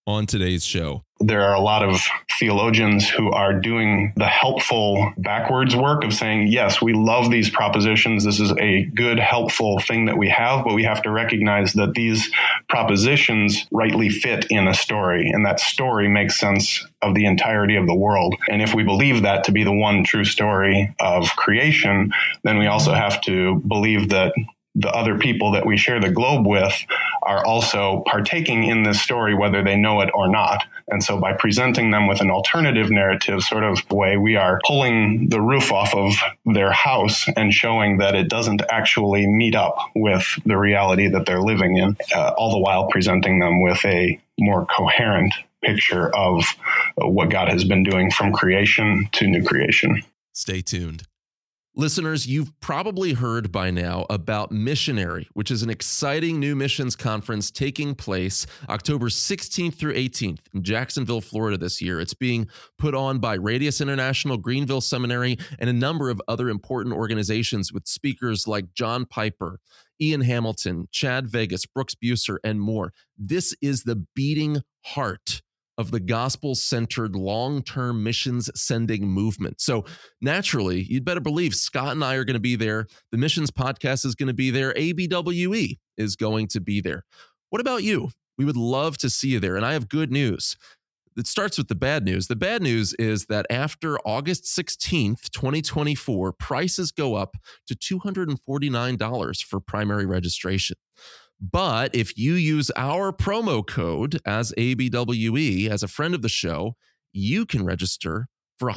on today's show. There are a lot of theologians who are doing the helpful backwards work of saying, yes, we love these propositions. This is a good, helpful thing that we have, but we have to recognize that these propositions rightly fit in a story, and that story makes sense of the entirety of the world. And if we believe that to be the one true story of creation, then we also have to believe that the other people that we share the globe with are also partaking in this story, whether they know it or not. And so by presenting them with an alternative narrative sort of way, we are pulling the roof off of their house and showing that it doesn't actually meet up with the reality that they're living in, all the while presenting them with a more coherent picture of what God has been doing from creation to new creation. Stay tuned. Listeners, you've probably heard by now about Missionary, which is an exciting new missions conference taking place October 16th through 18th in Jacksonville, Florida this year. It's being put on by Radius International, Greenville Seminary, and a number of other important organizations with speakers like John Piper, Ian Hamilton, Chad Vegas, Brooks Buser, and more. This is the beating heart of the gospel-centered long-term missions sending movement. So naturally, you'd better believe Scott and I are going to be there. The Missions Podcast is going to be there. ABWE is going to be there. What about you? We would love to see you there. And I have good news. It starts with the bad news. The bad news is that after August 16th, 2024, prices go up to $249 for primary registration. But if you use our promo code as ABWE, as a friend of the show, you can register for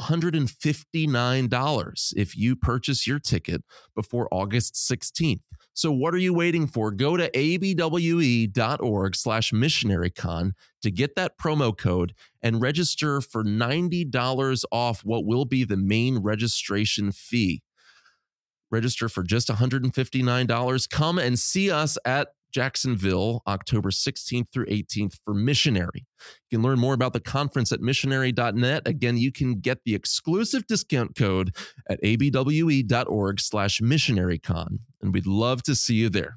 $159 if you purchase your ticket before August 16th. So what are you waiting for? Go to abwe.org/missionarycon to get that promo code and register for $90 off what will be the main registration fee. Register for just $159. Come and see us at Jacksonville, October 16th through 18th for Missionary. You can learn more about the conference at missionary.net. Again, you can get the exclusive discount code at abwe.org/missionarycon. And we'd love to see you there.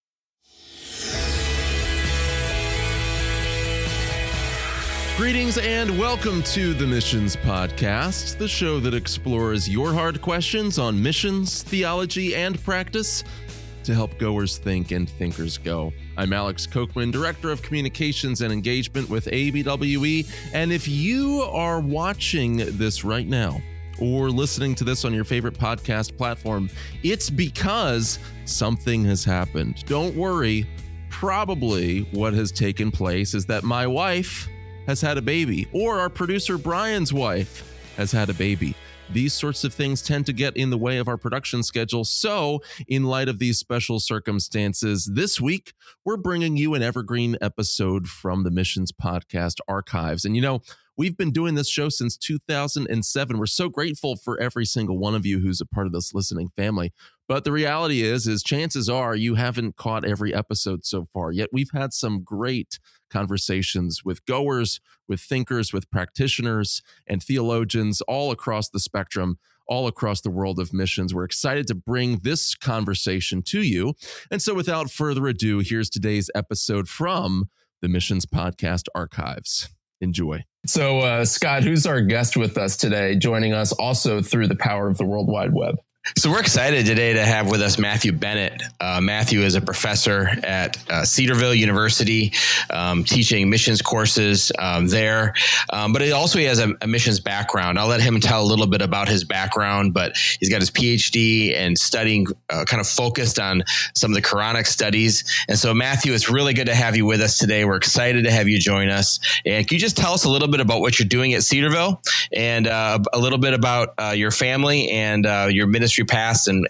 Greetings and welcome to the Missions Podcast, the show that explores your hard questions on missions, theology, and practice to help goers think and thinkers go. I'm Alex Kochman, Director of Communications and Engagement with ABWE. And if you are watching this right now or listening to this on your favorite podcast platform, it's because something has happened. Don't worry. Probably what has taken place is that my wife has had a baby, or our producer Brian's wife has had a baby. These sorts of things tend to get in the way of our production schedule. So, in light of these special circumstances, this week, we're bringing you an evergreen episode from the Missions Podcast archives. And you know, we've been doing this show since 2007. We're so grateful for every single one of you who's a part of this listening family. But the reality is chances are you haven't caught every episode so far. Yet we've had some great conversations with goers, with thinkers, with practitioners and theologians all across the spectrum, all across the world of missions. We're excited to bring this conversation to you. And so without further ado, here's today's episode from the Missions Podcast archives. Enjoy. So, Scott, who's our guest with us today, joining us also through the power of the World Wide Web? So we're excited today to have with us Matthew Bennett. Matthew is a professor at Cedarville University, teaching missions courses there. But he has a missions background. I'll let him tell a little bit about his background, but he's got his PhD and studying kind of focused on some of the Quranic studies. And so, Matthew, it's really good to have you with us today. We're excited to have you join us. And can you just tell us a little bit about what you're doing at Cedarville and a little bit about your family and your ministry past and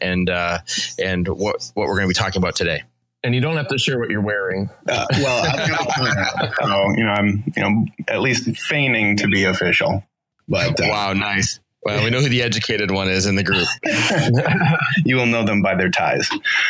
what we're going to be talking about today? And you don't have to share what you're wearing. Well, I've got a plan. So, I'm at least feigning to be official. But wow, nice. Well, we know who the educated one is in the group. You will know them by their ties.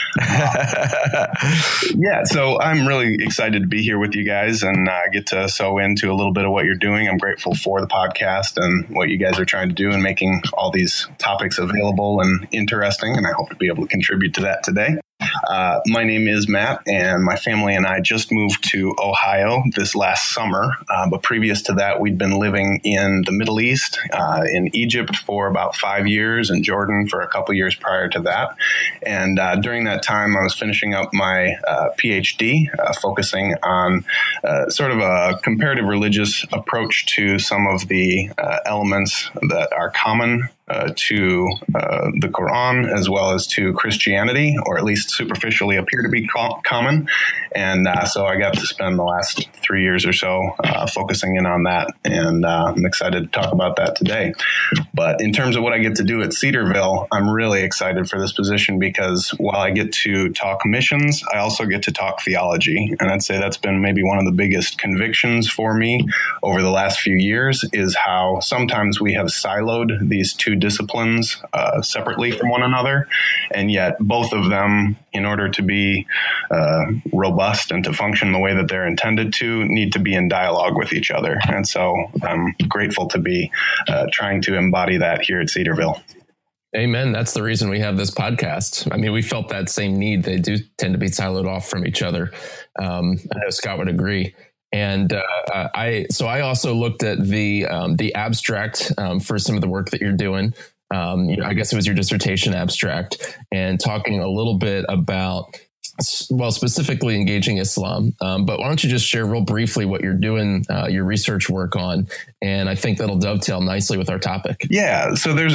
Yeah, so I'm really excited to be here with you guys and get to sew into a little bit of what you're doing. I'm grateful for the podcast and what you guys are trying to do and making all these topics available and interesting, and I hope to be able to contribute to that today. My name is Matt, and my family and I just moved to Ohio this last summer. But previous to that, we'd been living in the Middle East, in Egypt for about 5 years, and Jordan for a couple years prior to that. And during that time, I was finishing up my PhD, focusing on sort of a comparative religious approach to some of the elements that are common to the Quran as well as to Christianity, or at least superficially appear to be common. And so I got to spend the last 3 years or so focusing in on that. And I'm excited to talk about that today. But in terms of what I get to do at Cedarville, I'm really excited for this position because while I get to talk missions, I also get to talk theology. And I'd say that's been maybe one of the biggest convictions for me over the last few years, is how sometimes we have siloed these two disciplines separately from one another, and yet both of them, in order to be robust and to function the way that they're intended to, need to be in dialogue with each other. And so I'm grateful to be trying to embody that here at Cedarville. Amen. That's the reason we have this podcast. I mean, we felt that same need. They do tend to be siloed off from each other. I know Scott would agree. And I also looked at the abstract for some of the work that you're doing. I guess it was your dissertation abstract, and talking a little bit about, well, specifically engaging Islam. But why don't you just share real briefly what you're doing, your research work on? And I think that'll dovetail nicely with our topic. Yeah. So there's,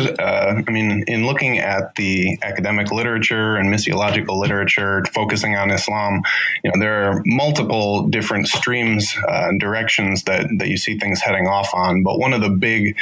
in looking at the academic literature and missiological literature focusing on Islam, there are multiple different streams and directions that you see things heading off on. But one of the big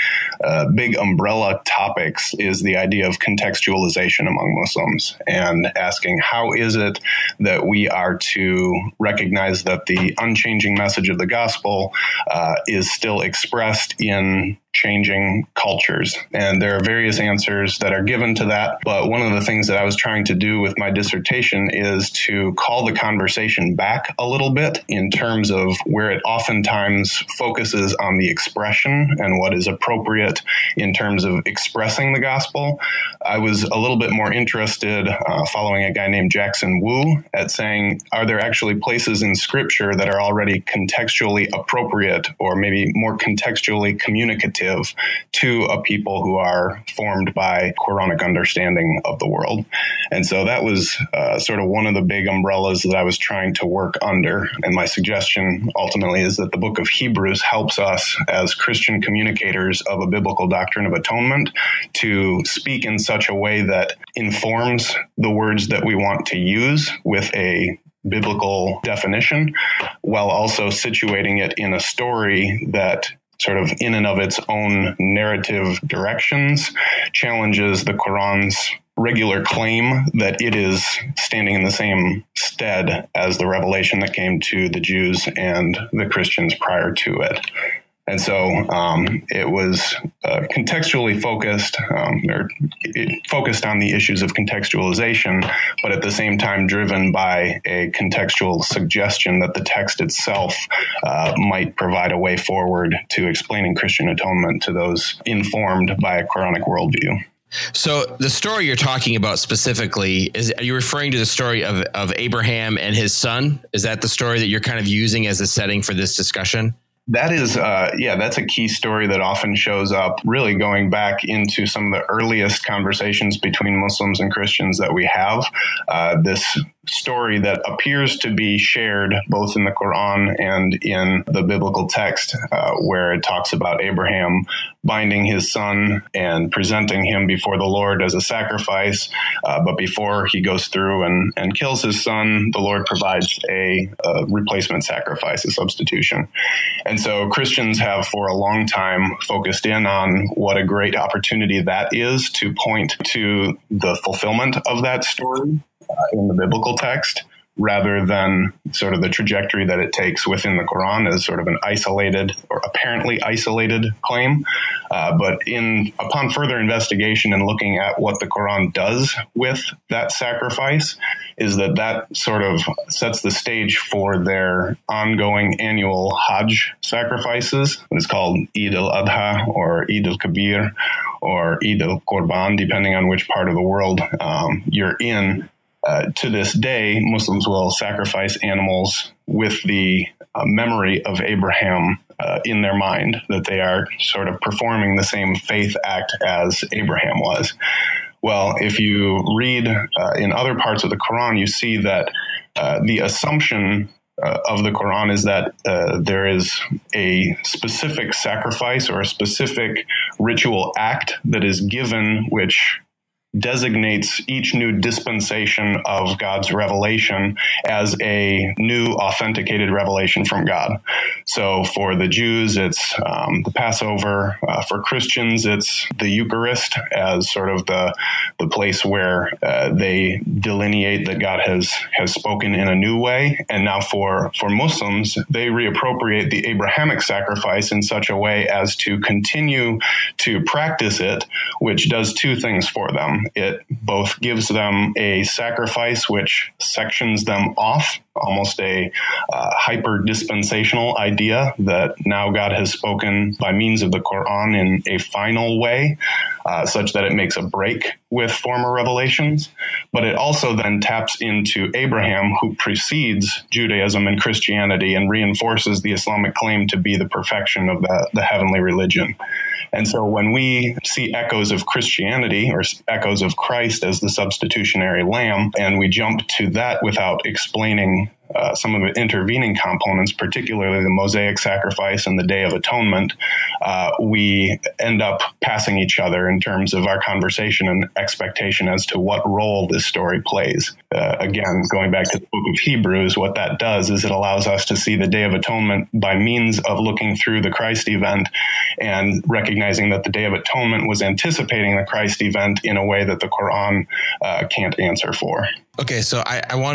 umbrella topics is the idea of contextualization among Muslims, and asking how is it that we are to recognize that the unchanging message of the gospel is still expressed in changing cultures. And there are various answers that are given to that. But one of the things that I was trying to do with my dissertation is to call the conversation back a little bit in terms of where it oftentimes focuses on the expression and what is appropriate in terms of expressing the gospel. I was a little bit more interested, following a guy named Jackson Wu, at saying, are there actually places in Scripture that are already contextually appropriate, or maybe more contextually communicative to a people who are formed by Quranic understanding of the world? And so that was sort of one of the big umbrellas that I was trying to work under. And my suggestion ultimately is that the book of Hebrews helps us as Christian communicators of a biblical doctrine of atonement to speak in such a way that informs the words that we want to use with a biblical definition, while also situating it in a story that sort of in and of its own narrative directions challenges the Quran's regular claim that it is standing in the same stead as the revelation that came to the Jews and the Christians prior to it. And so it was contextually focused, or it focused on the issues of contextualization, but at the same time driven by a contextual suggestion that the text itself might provide a way forward to explaining Christian atonement to those informed by a Quranic worldview. So the story you're talking about specifically, are you referring to the story of Abraham and his son? Is that the story that you're kind of using as a setting for this discussion? That is, that's a key story that often shows up, really going back into some of the earliest conversations between Muslims and Christians that we have. This story that appears to be shared both in the Quran and in the biblical text, where it talks about Abraham binding his son and presenting him before the Lord as a sacrifice. But before he goes through and kills his son, the Lord provides a replacement sacrifice, a substitution. And so Christians have for a long time focused in on what a great opportunity that is to point to the fulfillment of that story in the biblical text, rather than sort of the trajectory that it takes within the Quran as sort of an isolated or apparently isolated claim. But upon further investigation and looking at what the Quran does with that sacrifice, is that sort of sets the stage for their ongoing annual Hajj sacrifices. It's called Eid al-Adha or Eid al-Kabir or Eid al-Qurban, depending on which part of the world you're in. To this day, Muslims will sacrifice animals with the memory of Abraham in their mind, that they are sort of performing the same faith act as Abraham was. Well, if you read in other parts of the Quran, you see that the assumption of the Quran is that there is a specific sacrifice or a specific ritual act that is given, which designates each new dispensation of God's revelation as a new authenticated revelation from God. So for the Jews, it's the Passover. For Christians, it's the Eucharist as sort of the place where they delineate that God has spoken in a new way. And now for Muslims, they reappropriate the Abrahamic sacrifice in such a way as to continue to practice it, which does two things for them. It both gives them a sacrifice which sections them off, almost a hyper-dispensational idea that now God has spoken by means of the Quran in a final way, such that it makes a break with former revelations. But it also then taps into Abraham, who precedes Judaism and Christianity and reinforces the Islamic claim to be the perfection of the heavenly religion. And so when we see echoes of Christianity or echoes of Christ as the substitutionary lamb, and we jump to that without explaining some of the intervening components, particularly the Mosaic sacrifice and the Day of Atonement, we end up passing each other in terms of our conversation and expectation as to what role this story plays. Again, going back to the book of Hebrews, what that does is it allows us to see the Day of Atonement by means of looking through the Christ event and recognizing that the Day of Atonement was anticipating the Christ event in a way that the Quran can't answer for. Okay, so I want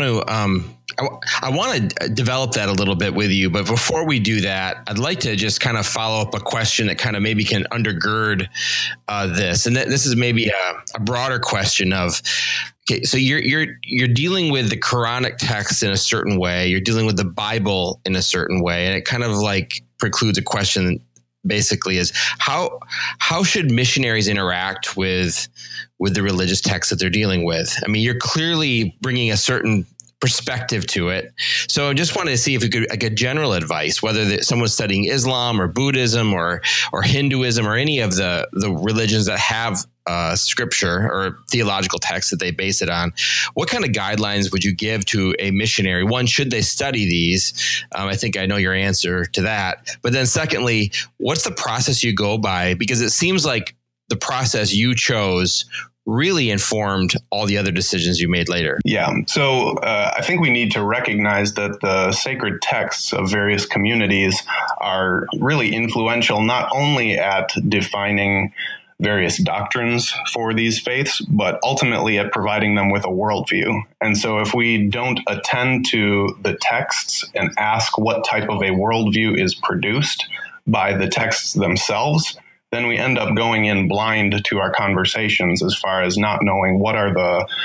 to develop that a little bit with you, but before we do that, I'd like to just kind of follow up a question that kind of maybe can undergird this, and this is maybe a broader question of. Okay, so you're dealing with the Quranic text in a certain way, you're dealing with the Bible in a certain way, and it kind of like precludes a question. Basically, is how should missionaries interact with the religious texts that they're dealing with? I mean, you're clearly bringing a certain perspective to it. So I just wanted to see if you could get general advice, whether someone's studying Islam or Buddhism or Hinduism or any of the religions that have scripture or theological text that they base it on. What kind of guidelines would you give to a missionary? One, should they study these? I think I know your answer to that. But then secondly, what's the process you go by? Because it seems like the process you chose really informed all the other decisions you made later. Yeah. So I think we need to recognize that the sacred texts of various communities are really influential, not only at defining various doctrines for these faiths, but ultimately at providing them with a worldview. And so if we don't attend to the texts and ask what type of a worldview is produced by the texts themselves, then we end up going in blind to our conversations as far as not knowing what are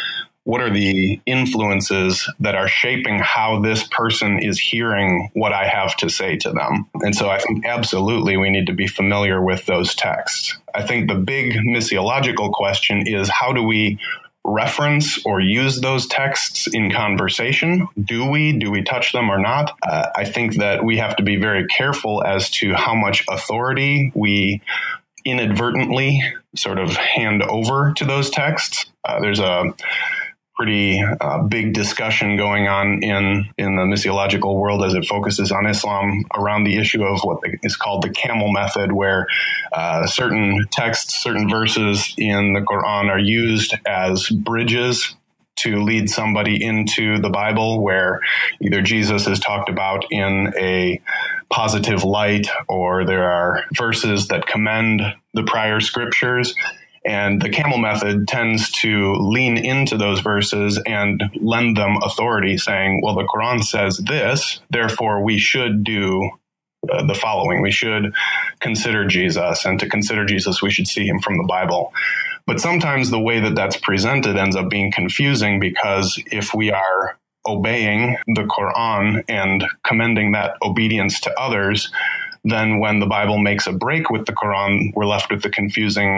the influences that are shaping how this person is hearing what I have to say to them. And so I think absolutely we need to be familiar with those texts. I think the big missiological question is, how do we reference or use those texts in conversation? Do we touch them or not? I think that we have to be very careful as to how much authority we inadvertently sort of hand over to those texts. There's a pretty big discussion going on in the missiological world as it focuses on Islam around the issue of what is called the camel method, where certain texts, certain verses in the Quran are used as bridges to lead somebody into the Bible, where either Jesus is talked about in a positive light or there are verses that commend the prior scriptures. And the camel method tends to lean into those verses and lend them authority, saying, well, the Quran says this, therefore we should do the following. We should consider Jesus, and to consider Jesus, we should see him from the Bible. But sometimes the way that that's presented ends up being confusing, because if we are obeying the Quran and commending that obedience to others, then when the Bible makes a break with the Quran, we're left with the confusing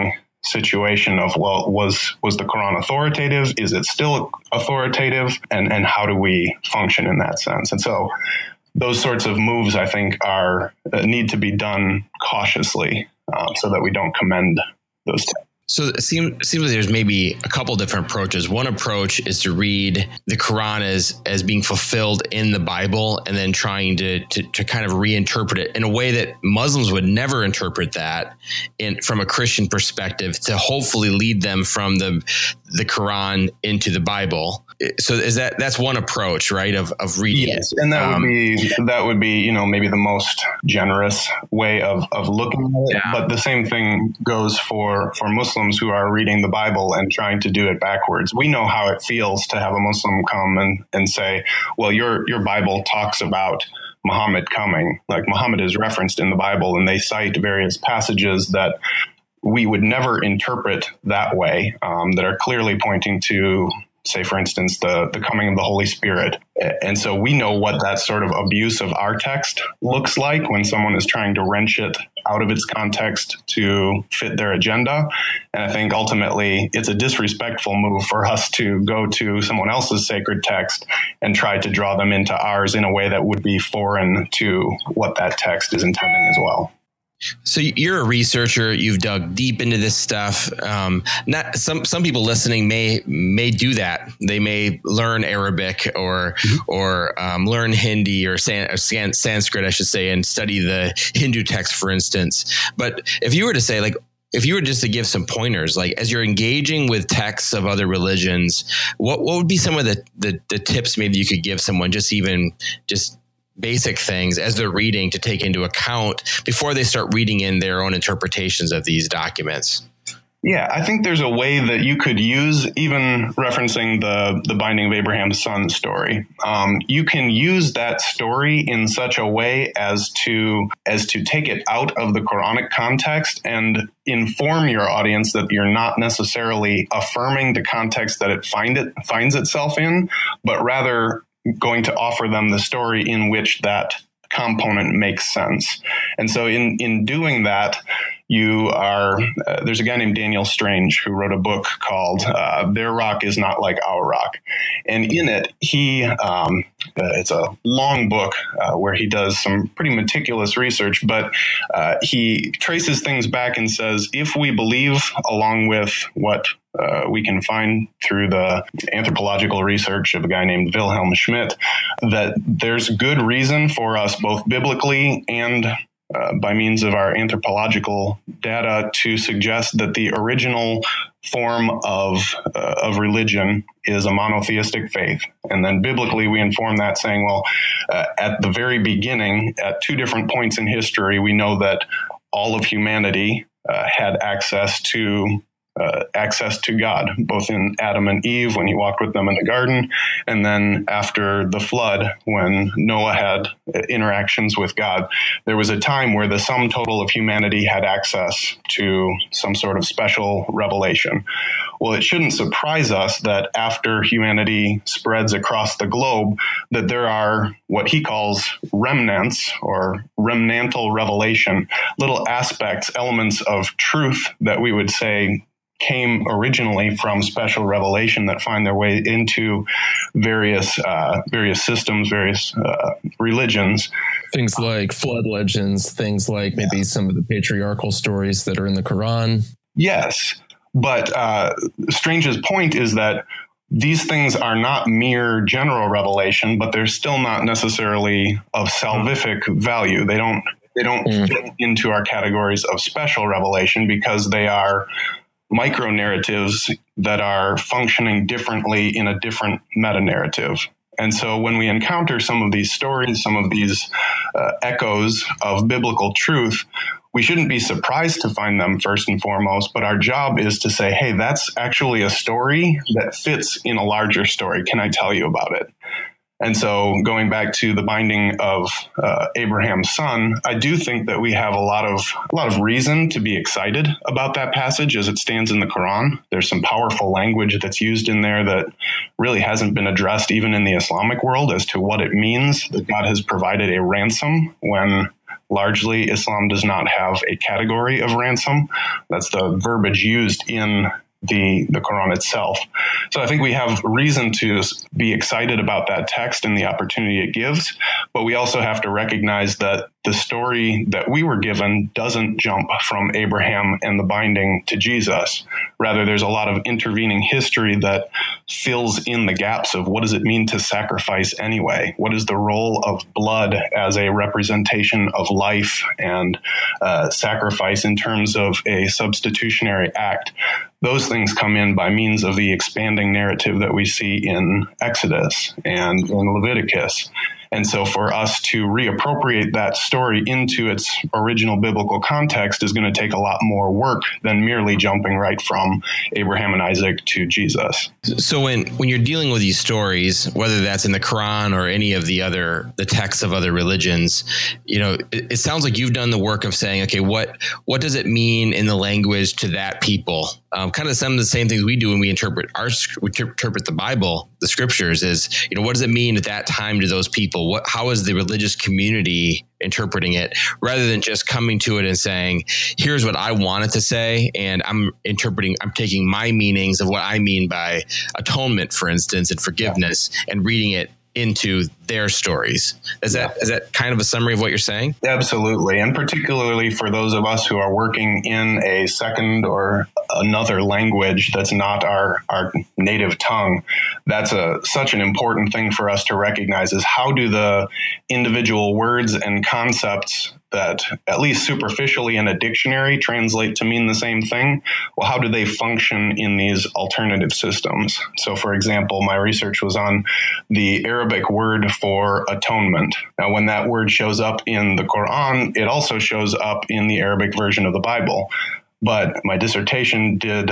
situation of, well, was the Quran authoritative? Is it still authoritative? And how do we function in that sense? And so those sorts of moves, I think, need to be done cautiously so that we don't commend those texts. So it seems like there's maybe a couple different approaches. One approach is to read the Quran as being fulfilled in the Bible, and then trying to kind of reinterpret it in a way that Muslims would never interpret that from a Christian perspective, to hopefully lead them from the Quran into the Bible. So that's one approach, right? Of reading yes, it. And that would be maybe the most generous way of looking at it. Yeah. But the same thing goes for Muslims who are reading the Bible and trying to do it backwards. We know how it feels to have a Muslim come and say, well, your Bible talks about Muhammad coming. Like, Muhammad is referenced in the Bible, and they cite various passages that we would never interpret that way, that are clearly pointing to, say, for instance, the coming of the Holy Spirit. And so we know what that sort of abuse of our text looks like when someone is trying to wrench it out of its context to fit their agenda. And I think ultimately it's a disrespectful move for us to go to someone else's sacred text and try to draw them into ours in a way that would be foreign to what that text is intending as well. So you're a researcher. You've dug deep into this stuff. Not some people listening may do that. They may learn Arabic or learn Hindi or Sanskrit, I should say, and study the Hindu text, for instance. But if you were to say, if you were just to give some pointers, as you're engaging with texts of other religions, what would be some of the tips maybe you could give someone, just basic things as they're reading to take into account before they start reading in their own interpretations of these documents? Yeah, I think there's a way that you could use, even referencing the Binding of Abraham's Son story. You can use that story in such a way as to take it out of the Quranic context and inform your audience that you're not necessarily affirming the context that it finds itself in, but rather going to offer them the story in which that component makes sense. And so in doing that, there's a guy named Daniel Strange who wrote a book called Their Rock is Not Like Our Rock. And in it, it's a long book where he does some pretty meticulous research, but he traces things back and says, if we believe, along with what we can find through the anthropological research of a guy named Wilhelm Schmidt, that there's good reason for us, both biblically and by means of our anthropological data, to suggest that the original form of religion is a monotheistic faith. And then biblically, we inform that saying, well, at the very beginning, at two different points in history, we know that all of humanity had access to God, both in Adam and Eve when he walked with them in the garden, and then after the flood when Noah had interactions with God. There was a time where the sum total of humanity had access to some sort of special revelation. Well, it shouldn't surprise us that after humanity spreads across the globe, that there are what he calls remnants or remnantal revelation, little aspects, elements of truth that we would say came originally from special revelation that find their way into various systems, various religions. Things like flood legends, things like maybe some of the patriarchal stories that are in the Quran. Yes, but Strange's point is that these things are not mere general revelation, but they're still not necessarily of salvific value. They don't fit into our categories of special revelation because they are micro narratives that are functioning differently in a different meta narrative. And so when we encounter some of these stories, some of these echoes of biblical truth, we shouldn't be surprised to find them first and foremost, but our job is to say, hey, that's actually a story that fits in a larger story. Can I tell you about it? And so going back to the binding of Abraham's son, I do think that we have a lot of reason to be excited about that passage as it stands in the Quran. There's some powerful language that's used in there that really hasn't been addressed even in the Islamic world as to what it means that God has provided a ransom when largely Islam does not have a category of ransom. That's the verbiage used in the Quran itself. So I think we have reason to be excited about that text and the opportunity it gives, but we also have to recognize that the story that we were given doesn't jump from Abraham and the binding to Jesus. Rather, there's a lot of intervening history that fills in the gaps of what does it mean to sacrifice anyway? What is the role of blood as a representation of life and sacrifice in terms of a substitutionary act? Those things come in by means of the expanding narrative that we see in Exodus and in Leviticus. And so for us to reappropriate that story into its original biblical context is going to take a lot more work than merely jumping right from Abraham and Isaac to Jesus. So when you're dealing with these stories, whether that's in the Quran or any of the texts of other religions, it sounds like you've done the work of saying, okay, what does it mean in the language to that people? Kind of some of the same things we do when we interpret the Bible, the scriptures, is, what does it mean at that time to those people? How is the religious community interpreting it, rather than just coming to it and saying, here's what I wanted to say, and I'm taking my meanings of what I mean by atonement, for instance, and forgiveness, and reading it into their stories. Is that kind of a summary of what you're saying? Absolutely. And particularly for those of us who are working in a second or another language that's not our native tongue, that's such an important thing for us to recognize, is how do the individual words and concepts that, at least superficially in a dictionary, translate to mean the same thing? Well, how do they function in these alternative systems? So, for example, my research was on the Arabic word for atonement. Now, when that word shows up in the Quran, it also shows up in the Arabic version of the Bible. But my dissertation did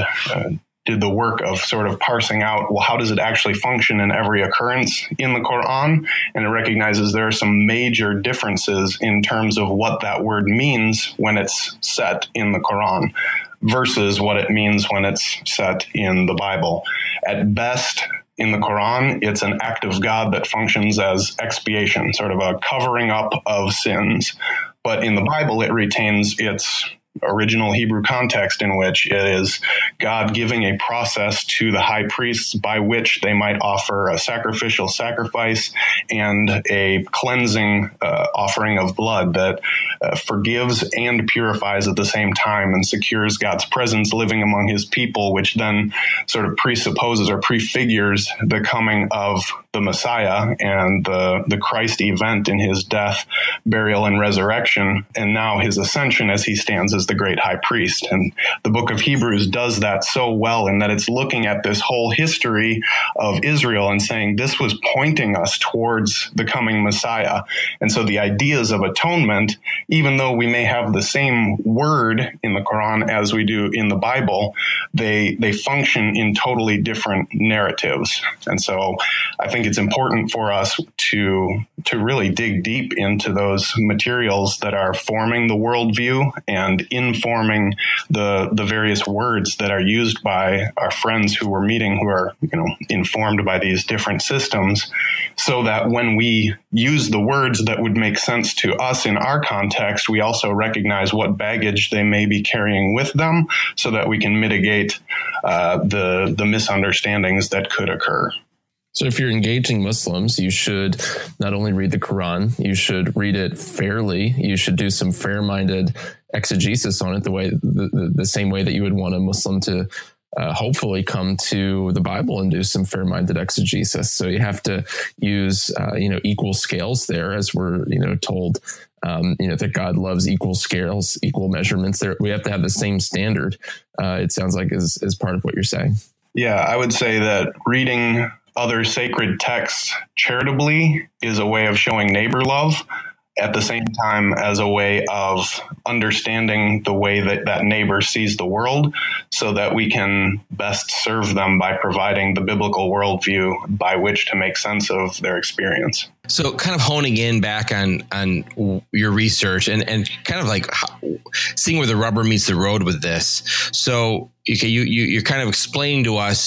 the work of sort of parsing out, well, how does it actually function in every occurrence in the Quran? And it recognizes there are some major differences in terms of what that word means when it's set in the Quran versus what it means when it's set in the Bible. At best, in the Quran, it's an act of God that functions as expiation, sort of a covering up of sins. But in the Bible, it retains its original Hebrew context, in which it is God giving a process to the high priests by which they might offer a sacrificial sacrifice and a cleansing offering of blood that forgives and purifies at the same time and secures God's presence living among his people, which then sort of presupposes or prefigures the coming of the Messiah and the Christ event in his death, burial, and resurrection, and now his ascension as he stands as the great high priest. And the book of Hebrews does that so well, in that it's looking at this whole history of Israel and saying this was pointing us towards the coming Messiah. And so the ideas of atonement, even though we may have the same word in the Quran as we do in the Bible, they function in totally different narratives. And so I think it's important for us to really dig deep into those materials that are forming the worldview and informing the various words that are used by our friends who we're meeting, who are informed by these different systems, so that when we use the words that would make sense to us in our context, we also recognize what baggage they may be carrying with them, so that we can mitigate the misunderstandings that could occur. So if you're engaging Muslims, you should not only read the Quran, you should read it fairly. You should do some fair-minded exegesis on it, the same way that you would want a Muslim to hopefully come to the Bible and do some fair-minded exegesis. So you have to use equal scales there, as we're told. That God loves equal scales, equal measurements. There, we have to have the same standard. It sounds like is part of what you're saying. Yeah, I would say that reading other sacred texts charitably is a way of showing neighbor love, at the same time as a way of understanding the way that neighbor sees the world, so that we can best serve them by providing the biblical worldview by which to make sense of their experience. So kind of honing in back on your research and kind of like seeing where the rubber meets the road with this. So okay, you're kind of explaining to us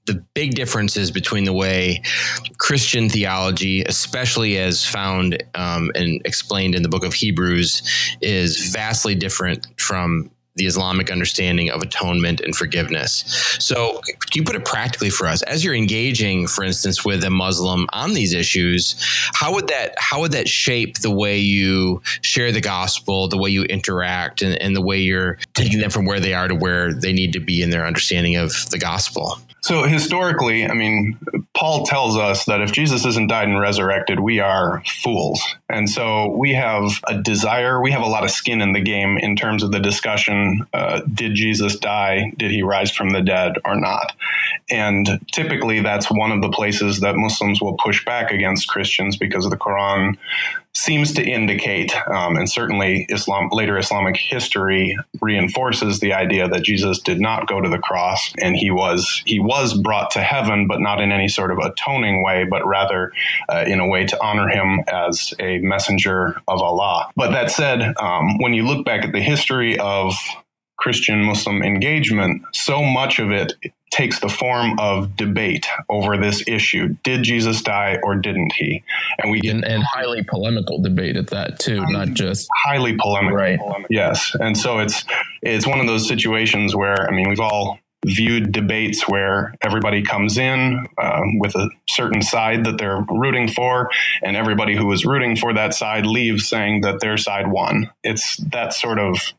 the big differences between the way Christian theology, especially as found and explained in the book of Hebrews, is vastly different from the Islamic understanding of atonement and forgiveness. So can you put it practically for us, as you're engaging, for instance, with a Muslim on these issues, how would that shape the way you share the gospel, the way you interact, and the way you're taking them from where they are to where they need to be in their understanding of the gospel? So historically, I mean, Paul tells us that if Jesus isn't died and resurrected, we are fools. And so we have a desire, we have a lot of skin in the game in terms of the discussion, did Jesus die? Did he rise from the dead or not? And typically that's one of the places that Muslims will push back against Christians, because the Quran seems to indicate, and certainly later Islamic history reinforces the idea that Jesus did not go to the cross, and he was brought to heaven, but not in any sort of atoning way, but rather in a way to honor him as a messenger of Allah. But that said, when you look back at the history of Christian-Muslim engagement, so much of it takes the form of debate over this issue. Did Jesus die or didn't he? And highly polemical debate at that too, not just highly polemical. Right. Yes. And so it's one of those situations where, I mean, we've all viewed debates where everybody comes in with a certain side that they're rooting for, and everybody who was rooting for that side leaves saying that their side won. It's that sort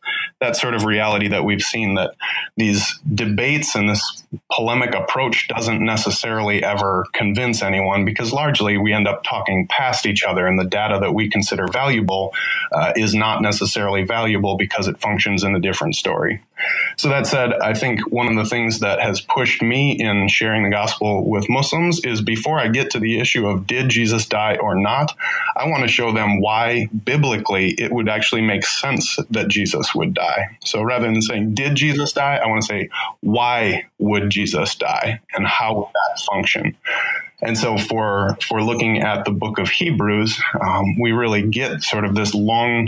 of reality that we've seen, that these debates and this polemic approach doesn't necessarily ever convince anyone, because largely we end up talking past each other, and the data that we consider valuable is not necessarily valuable because it functions in a different story. So that said, I think one of the things that has pushed me in sharing the gospel with Muslims is, before I get to the issue of did Jesus die or not, I want to show them why biblically it would actually make sense that Jesus would die. So rather than saying, did Jesus die? I want to say, why would Jesus die, and how would that function? And so for looking at the book of Hebrews, we really get sort of this long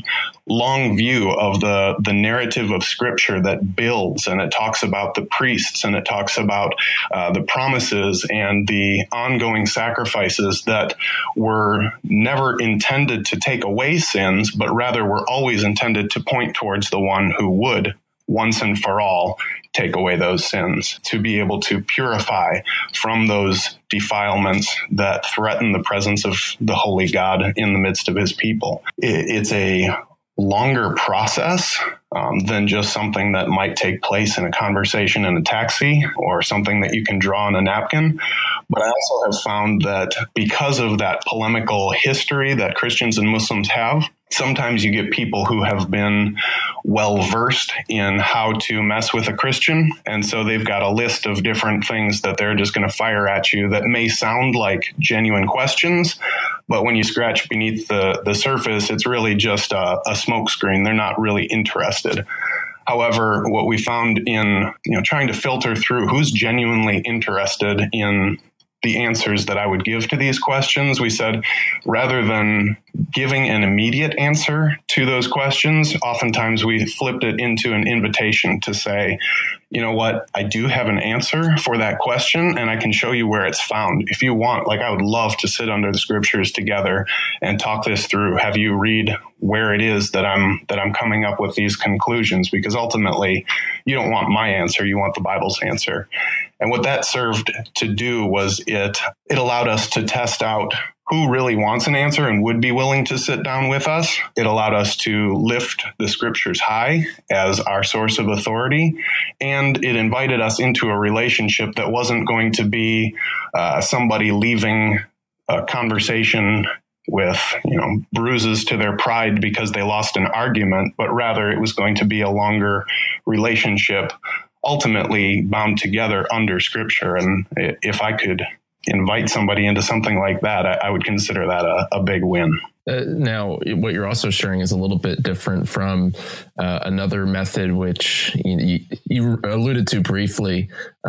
view of the narrative of Scripture that builds, and it talks about the priests, and it talks about the promises and the ongoing sacrifices that were never intended to take away sins, but rather were always intended to point towards the one who would once and for all take away those sins, to be able to purify from those defilements that threaten the presence of the holy God in the midst of his people. It's a longer process than just something that might take place in a conversation in a taxi, or something that you can draw on a napkin. But I also have found that because of that polemical history that Christians and Muslims have, sometimes you get people who have been well-versed in how to mess with a Christian. And so they've got a list of different things that they're just going to fire at you that may sound like genuine questions, but when you scratch beneath the surface, it's really just a smokescreen. They're not really interested. However, what we found in trying to filter through who's genuinely interested in the answers that I would give to these questions, we said, rather than giving an immediate answer to those questions, oftentimes we flipped it into an invitation to say, you know what, I do have an answer for that question, and I can show you where it's found. If you want, I would love to sit under the Scriptures together and talk this through, have you read where it is that I'm coming up with these conclusions, because ultimately you don't want my answer, you want the Bible's answer. And what that served to do was it allowed us to test out who really wants an answer and would be willing to sit down with us. It allowed us to lift the Scriptures high as our source of authority, and it invited us into a relationship that wasn't going to be somebody leaving a conversation with bruises to their pride because they lost an argument, but rather it was going to be a longer relationship, ultimately bound together under Scripture. And if I could invite somebody into something like that, I would consider that a big win. Now, what you're also sharing is a little bit different from another method, which you alluded to briefly,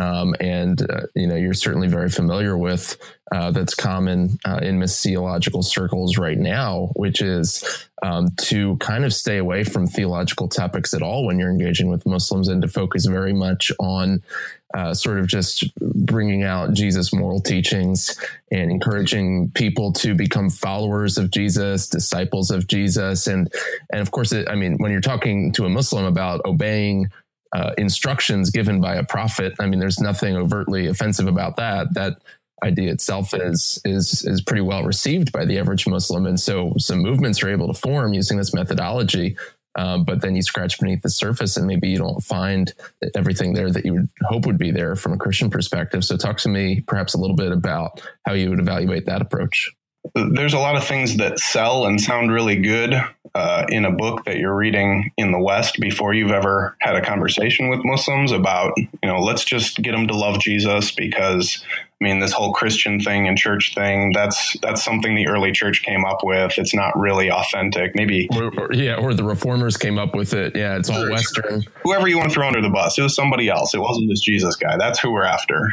and you're certainly very familiar with. That's common in missiological circles right now, which is to kind of stay away from theological topics at all when you're engaging with Muslims, and to focus very much on sort of just bringing out Jesus' moral teachings and encouraging people to become followers of Jesus, disciples of Jesus. And of course, when you're talking to a Muslim about obeying instructions given by a prophet, there's nothing overtly offensive about that. That idea itself is pretty well received by the average Muslim. And so some movements are able to form using this methodology. But then you scratch beneath the surface and maybe you don't find everything there that you would hope would be there from a Christian perspective. So talk to me perhaps a little bit about how you would evaluate that approach. There's a lot of things that sell and sound really good in a book that you're reading in the West before you've ever had a conversation with Muslims about, let's just get them to love Jesus because, this whole Christian thing and church thing, that's something the early church came up with. It's not really authentic. Maybe. Or the reformers came up with it. Yeah, it's all Western. Whoever you want to throw under the bus. It was somebody else. It wasn't this Jesus guy. That's who we're after.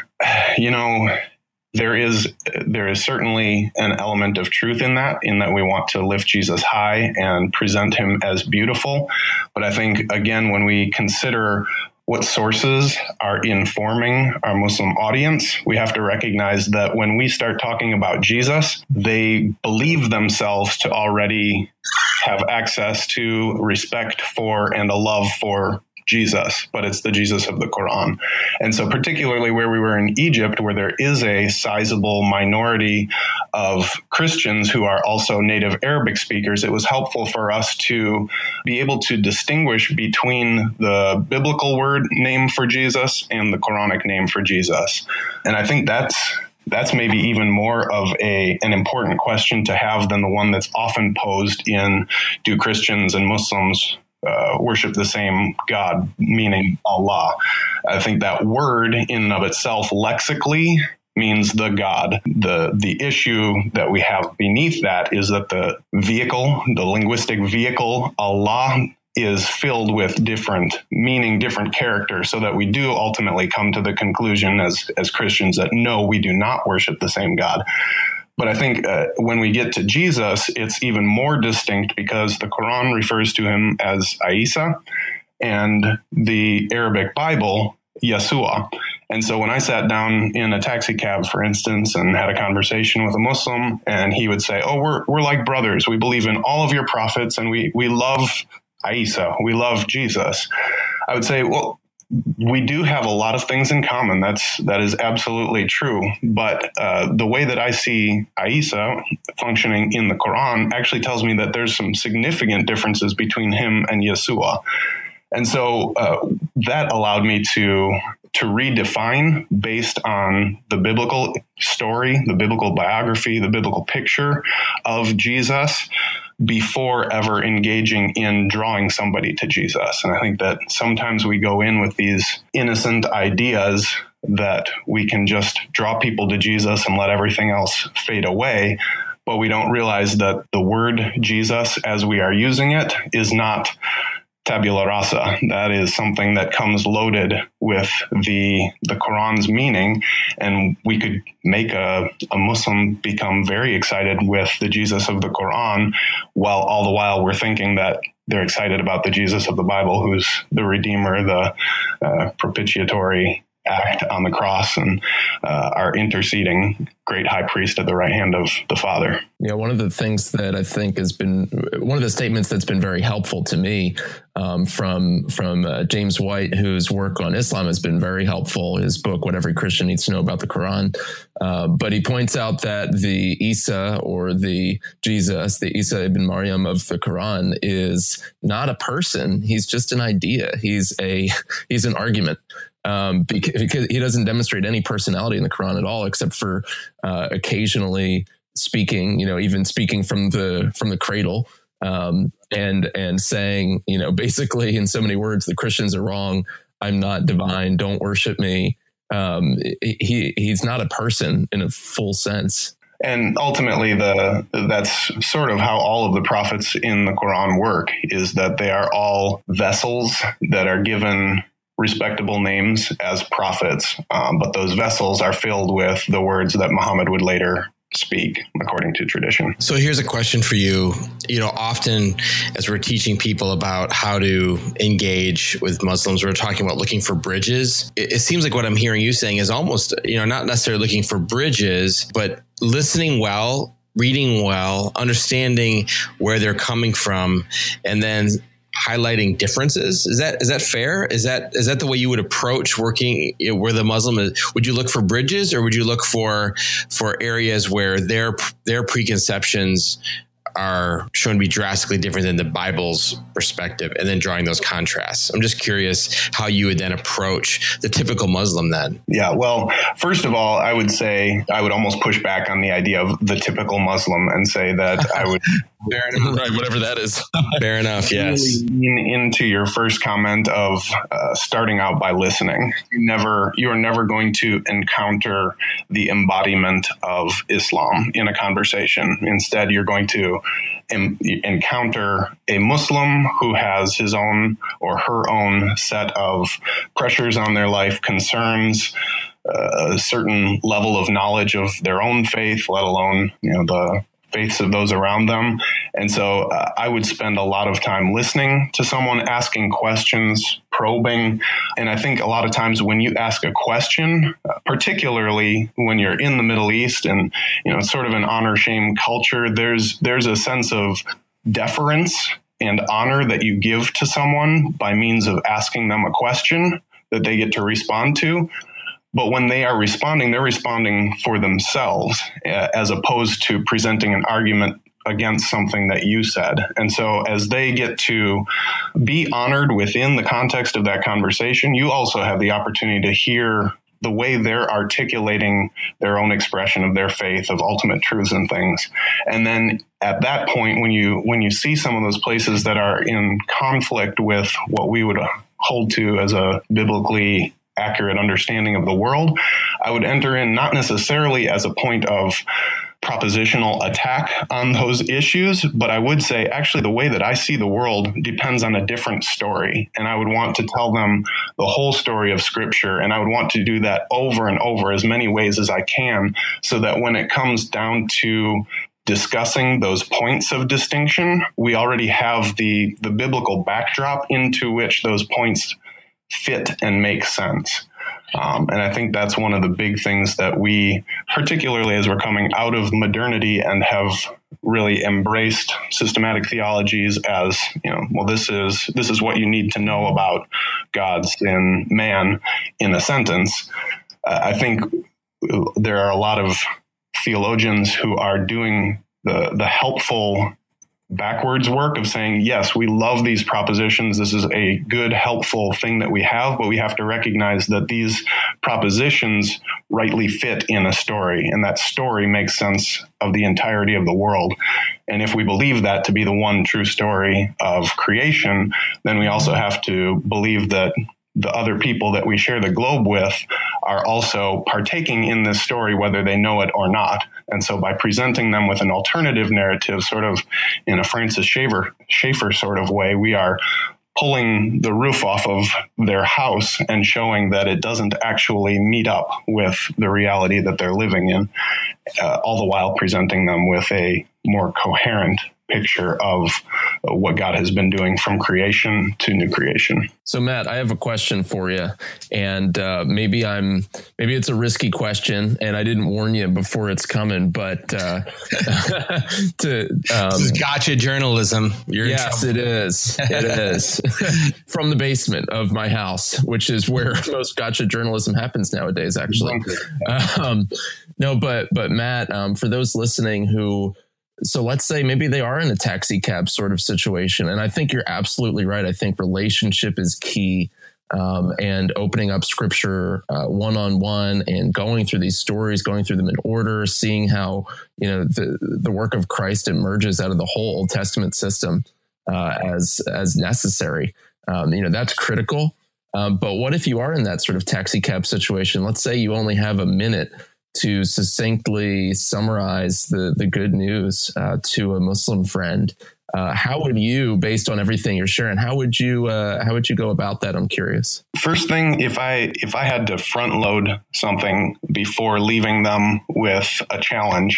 There is certainly an element of truth in that we want to lift Jesus high and present him as beautiful. But I think, again, when we consider what sources are informing our Muslim audience, we have to recognize that when we start talking about Jesus, they believe themselves to already have access to, respect for, and a love for Jesus, but it's the Jesus of the Quran. And so particularly where we were in Egypt, where there is a sizable minority of Christians who are also native Arabic speakers, it was helpful for us to be able to distinguish between the biblical word name for Jesus and the Quranic name for Jesus. And I think that's maybe even more of an important question to have than the one that's often posed in, do Christians and Muslims worship the same God, meaning Allah? I think that word in and of itself lexically means the God. The issue that we have beneath that is that the linguistic vehicle, Allah, is filled with different meaning, different characters, so that we do ultimately come to the conclusion as Christians that no, we do not worship the same God. But I think when we get to Jesus, it's even more distinct because the Quran refers to him as Isa and the Arabic Bible, Yeshua. And so when I sat down in a taxi cab, for instance, and had a conversation with a Muslim, and he would say, oh, we're like brothers. We believe in all of your prophets, and we love Isa. We love Jesus. I would say, well, we do have a lot of things in common. That is absolutely true. But the way that I see Isa functioning in the Quran actually tells me that there's some significant differences between him and Yeshua. And so that allowed me to redefine based on the biblical story, the biblical biography, the biblical picture of Jesus before ever engaging in drawing somebody to Jesus. And I think that sometimes we go in with these innocent ideas that we can just draw people to Jesus and let everything else fade away. But we don't realize that the word Jesus, as we are using it, is not tabula rasa. That is something that comes loaded with the Quran's meaning, and we could make a Muslim become very excited with the Jesus of the Quran, while all the while we're thinking that they're excited about the Jesus of the Bible, who's the Redeemer, the propitiatory act on the cross, and our interceding great high priest at the right hand of the Father. Yeah, one of the things that I think has been one of the statements that's been very helpful to me from James White, whose work on Islam has been very helpful, his book, What Every Christian Needs to Know About the Quran. But he points out that the Isa, or the Jesus, the Isa ibn Maryam of the Quran, is not a person. He's just an idea. He's an argument. Because he doesn't demonstrate any personality in the Quran at all, except for occasionally speaking, even speaking from the cradle, and saying, basically in so many words, the Christians are wrong. I'm not divine. Don't worship me. He's not a person in a full sense. And ultimately, that's sort of how all of the prophets in the Quran work, is that they are all vessels that are given respectable names as prophets, but those vessels are filled with the words that Muhammad would later speak according to tradition. So here's a question for you. Often as we're teaching people about how to engage with Muslims, we're talking about looking for bridges. It seems like what I'm hearing you saying is almost, not necessarily looking for bridges, but listening well, reading well, understanding where they're coming from, and then highlighting differences. Is that fair? Is that the way you would approach working where the Muslim is? Would you look for bridges, or would you look for areas where their preconceptions are shown to be drastically different than the Bible's perspective, and then drawing those contrasts? I'm just curious how you would then approach the typical Muslim then. Yeah, well, first of all, I would say I would almost push back on the idea of the typical Muslim and say that I would right, whatever that is. Fair enough. Yes. Lean into your first comment of starting out by listening. You are never going to encounter the embodiment of Islam in a conversation. Instead, you're going to encounter a Muslim who has his own or her own set of pressures on their life, concerns, a certain level of knowledge of their own faith, let alone, the faiths of those around them. And so I would spend a lot of time listening to someone, asking questions, probing. And I think a lot of times when you ask a question, particularly when you're in the Middle East and, it's sort of an honor-shame culture, there's a sense of deference and honor that you give to someone by means of asking them a question that they get to respond to. But when they are responding, they're responding for themselves as opposed to presenting an argument against something that you said. And so as they get to be honored within the context of that conversation, you also have the opportunity to hear the way they're articulating their own expression of their faith, of ultimate truths and things. And then at that point, when you see some of those places that are in conflict with what we would hold to as a biblically accurate understanding of the world, I would enter in not necessarily as a point of propositional attack on those issues, but I would say actually the way that I see the world depends on a different story. And I would want to tell them the whole story of Scripture. And I would want to do that over and over as many ways as I can, so that when it comes down to discussing those points of distinction, we already have the biblical backdrop into which those points fit and make sense. And I think that's one of the big things that we, particularly as we're coming out of modernity and have really embraced systematic theologies as, this is what you need to know about God's in man in a sentence. I think there are a lot of theologians who are doing the helpful backwards work of saying, yes, we love these propositions. This is a good, helpful thing that we have, but we have to recognize that these propositions rightly fit in a story, and that story makes sense of the entirety of the world. And if we believe that to be the one true story of creation, then we also have to believe that the other people that we share the globe with are also partaking in this story, whether they know it or not. And so by presenting them with an alternative narrative, sort of in a Francis Schaeffer sort of way, we are pulling the roof off of their house and showing that it doesn't actually meet up with the reality that they're living in, all the while presenting them with a more coherent picture of what God has been doing from creation to new creation. So Matt, I have a question for you, and maybe it's a risky question, and I didn't warn you before it's coming, but this is gotcha journalism. Yes, it is. It is from the basement of my house, which is where most gotcha journalism happens nowadays, actually. No, but Matt, for those listening who. So let's say maybe they are in a taxi cab sort of situation. And I think you're absolutely right. I think relationship is key, and opening up Scripture one-on-one and going through these stories, going through them in order, seeing how, the work of Christ emerges out of the whole Old Testament system as necessary. That's critical. But what if you are in that sort of taxi cab situation? Let's say you only have a minute to succinctly summarize the good news to a Muslim friend. How would you, based on everything you're sharing, how would you go about that? I'm curious. First thing, if I had to front load something before leaving them with a challenge,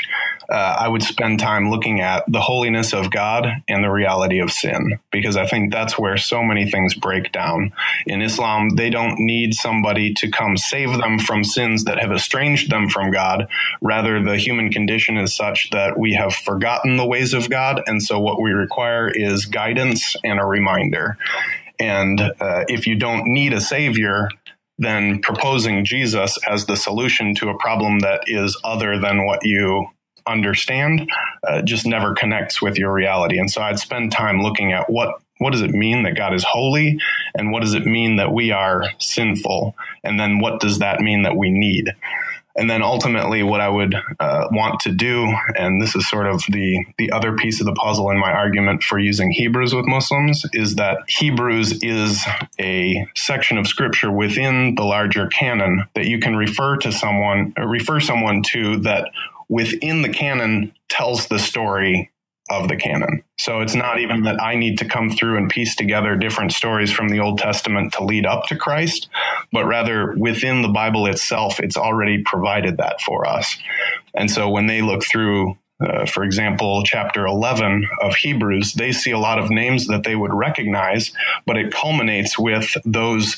I would spend time looking at the holiness of God and the reality of sin, because I think that's where so many things break down. In Islam, they don't need somebody to come save them from sins that have estranged them from God. Rather, the human condition is such that we have forgotten the ways of God, and so what we require is guidance and a reminder. And if you don't need a savior, then proposing Jesus as the solution to a problem that is other than what you understand just never connects with your reality. And so I'd spend time looking at what does it mean that God is holy, and what does it mean that we are sinful, and then what does that mean that we need? And then ultimately what I would want to do, and this is sort of the other piece of the puzzle in my argument for using Hebrews with Muslims, is that Hebrews is a section of scripture within the larger canon that you can refer someone to that within the canon tells the story of the canon. So it's not even that I need to come through and piece together different stories from the Old Testament to lead up to Christ, but rather within the Bible itself, it's already provided that for us. And so when they look through, for example, chapter 11 of Hebrews, they see a lot of names that they would recognize, but it culminates with those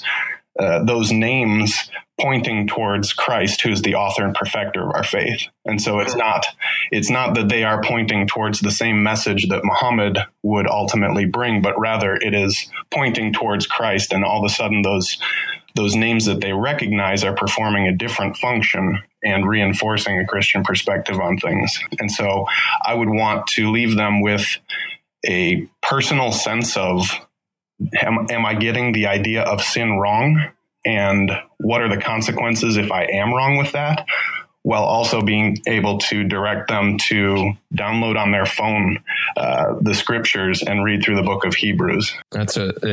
names pointing towards Christ, who is the author and perfecter of our faith. And so it's not that they are pointing towards the same message that Muhammad would ultimately bring, but rather it is pointing towards Christ. And all of a sudden those names that they recognize are performing a different function and reinforcing a Christian perspective on things. And so I would want to leave them with a personal sense of, am I getting the idea of sin wrong? And what are the consequences if I am wrong with that? While also being able to direct them to download on their phone the scriptures and read through the book of Hebrews. I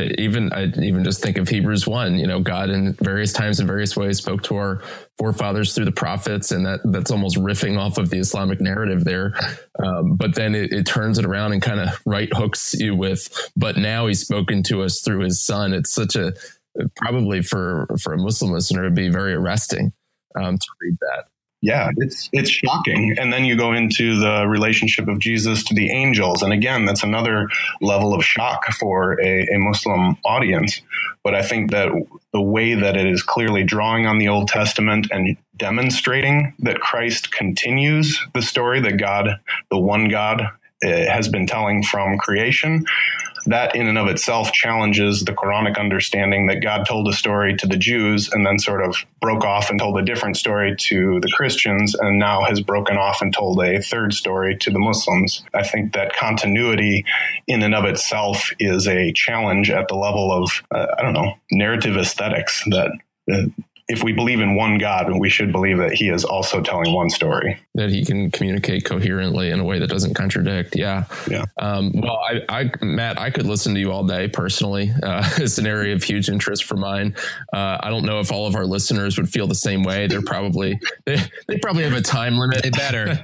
even just think of Hebrews 1. God in various times and various ways spoke to our forefathers through the prophets, and that's almost riffing off of the Islamic narrative there. But then it turns it around and kind of right hooks you with, but now he's spoken to us through his son. It's such probably for a Muslim listener, it'd be very arresting to read that. Yeah, it's shocking. And then you go into the relationship of Jesus to the angels. And again, that's another level of shock for a Muslim audience. But I think that the way that it is clearly drawing on the Old Testament and demonstrating that Christ continues the story that God, the one God, has been telling from creation, that in and of itself challenges the Quranic understanding that God told a story to the Jews and then sort of broke off and told a different story to the Christians, and now has broken off and told a third story to the Muslims. I think that continuity in and of itself is a challenge at the level of, narrative aesthetics, that if we believe in one God, we should believe that he is also telling one story. That he can communicate coherently in a way that doesn't contradict. Yeah. Well, Matt, I could listen to you all day personally. It's an area of huge interest for mine. I don't know if all of our listeners would feel the same way. They probably have a time limit. They better.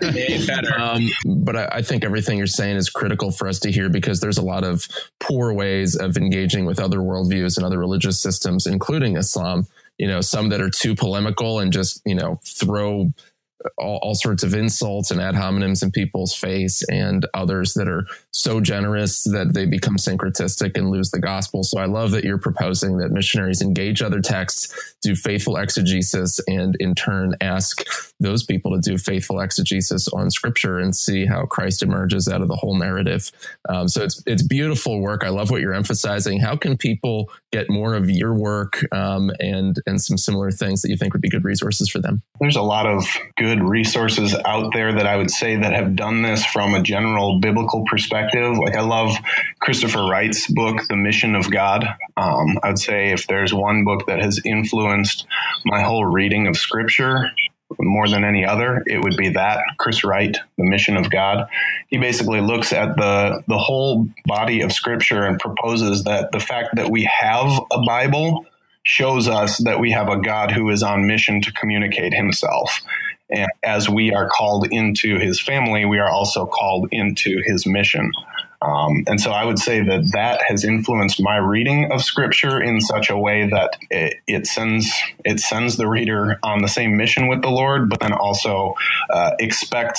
But I think everything you're saying is critical for us to hear, because there's a lot of poor ways of engaging with other worldviews and other religious systems, including Islam. Some that are too polemical and just, throw all sorts of insults and ad hominems in people's face, and others that are so generous that they become syncretistic and lose the gospel. So I love that you're proposing that missionaries engage other texts, do faithful exegesis, and in turn ask those people to do faithful exegesis on scripture and see how Christ emerges out of the whole narrative. So it's beautiful work. I love what you're emphasizing. How can people get more of your work and some similar things that you think would be good resources for them? There's a lot of good resources out there that I would say that have done this from a general biblical perspective. Like, I love Christopher Wright's book, The Mission of God. I'd say if there's one book that has influenced my whole reading of scripture more than any other, it would be that, Chris Wright, The Mission of God. He basically looks at the whole body of scripture and proposes that the fact that we have a Bible shows us that we have a God who is on mission to communicate himself. And as we are called into his family, we are also called into his mission. And so I would say that has influenced my reading of scripture in such a way that it sends the reader on the same mission with the Lord, but then also expects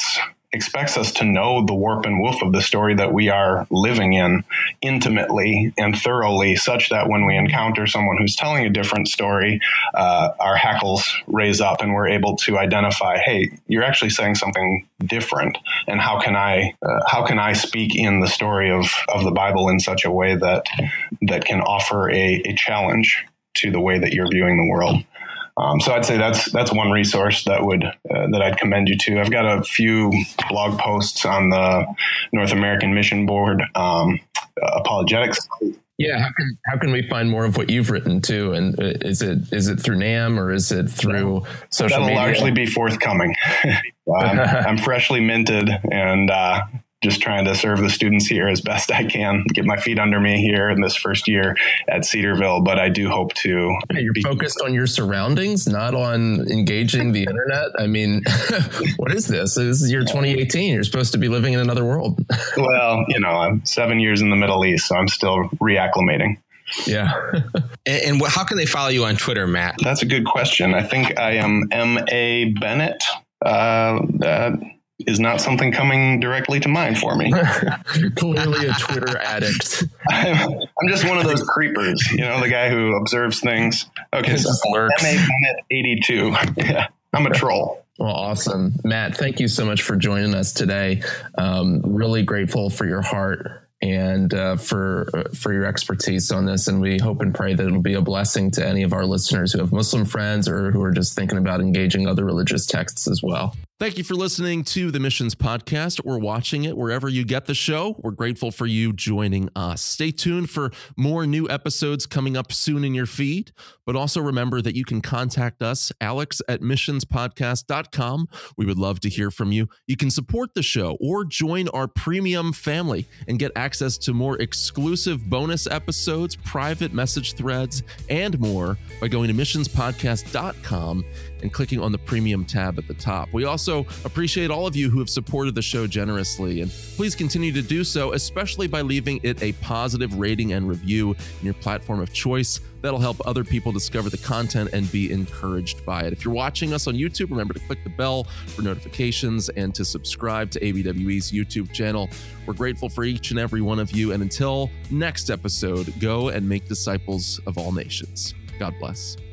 expects us to know the warp and woof of the story that we are living in intimately and thoroughly, such that when we encounter someone who's telling a different story, our hackles raise up and we're able to identify, hey, you're actually saying something different. And how can I speak in the story of the Bible in such a way that can offer a challenge to the way that you're viewing the world? So I'd say that's one resource that I'd commend you to. I've got a few blog posts on the North American Mission Board apologetics. Yeah, how can we find more of what you've written too? And is it through NAM or is it through social media? That'll largely be forthcoming. I'm freshly minted and just trying to serve the students here as best I can, get my feet under me here in this first year at Cedarville. But I do hope to. You're focused on your surroundings, not on engaging the internet. I mean, what is this? This is year 2018. You're supposed to be living in another world. Well, I'm 7 years in the Middle East, so I'm still reacclimating. Yeah. And how can they follow you on Twitter, Matt? That's a good question. I think I am M.A. Bennett. Is not something coming directly to mind for me. Clearly a Twitter addict. I'm just one of those creepers, the guy who observes things. Okay, so M.A.Bennett82. Yeah, I'm a troll. Well, awesome. Matt, thank you so much for joining us today. Really grateful for your heart and for your expertise on this. And we hope and pray that it'll be a blessing to any of our listeners who have Muslim friends or who are just thinking about engaging other religious texts as well. Thank you for listening to the Missions Podcast or watching it wherever you get the show. We're grateful for you joining us. Stay tuned for more new episodes coming up soon in your feed, but also remember that you can contact us, alex@missionspodcast.com. We would love to hear from you. You can support the show or join our premium family and get access to more exclusive bonus episodes, private message threads, and more by going to missionspodcast.com and clicking on the premium tab at the top. We also appreciate all of you who have supported the show generously, and please continue to do so, especially by leaving it a positive rating and review in your platform of choice. That'll help other people discover the content and be encouraged by it. If you're watching us on YouTube, remember to click the bell for notifications and to subscribe to ABWE's YouTube channel. We're grateful for each and every one of you, and until next episode, go and make disciples of all nations. God bless.